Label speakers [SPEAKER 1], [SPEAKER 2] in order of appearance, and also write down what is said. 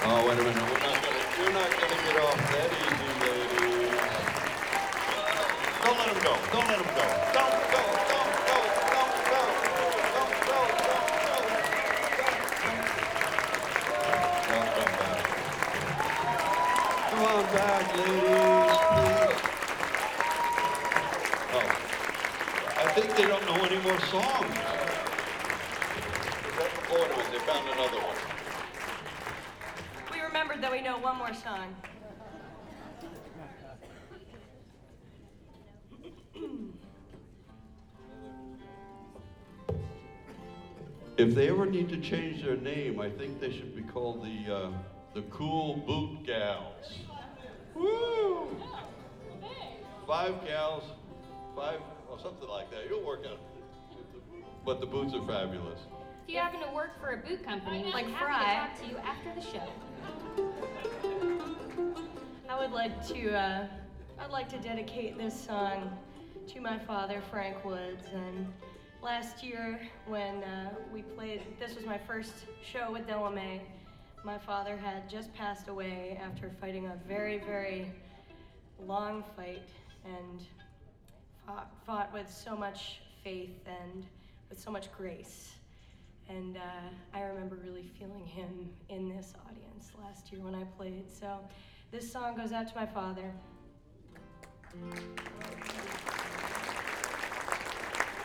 [SPEAKER 1] Oh, wait a minute. You're not gonna get off that easy, ladies. Don't let him go. Don't let him go. Don't go. Don't go. Don't go. Don't go. Don't come back. Come on back, ladies, please. Oh, I think they don't know any more songs. Oh, wait a minute. They found another one.
[SPEAKER 2] We remembered that we know one more song.
[SPEAKER 1] If they ever need to change their name, I think they should be called the Cool Boot Gals. Woo! 5 gals, 5, or something like that. You'll work out. But the boots are fabulous.
[SPEAKER 3] If you happen to work for a boot company,
[SPEAKER 2] Like
[SPEAKER 3] I'm
[SPEAKER 2] Fry.
[SPEAKER 3] happy to talk to you after the show.
[SPEAKER 2] I'd like to dedicate this song to my father, Frank Woods. And last year, when we played, this was my first show with Delamay. My father had just passed away after fighting a very, very long fight, and fought with so much faith and with so much grace. And I remember really feeling him in this audience last year when I played. So this song goes out to my father.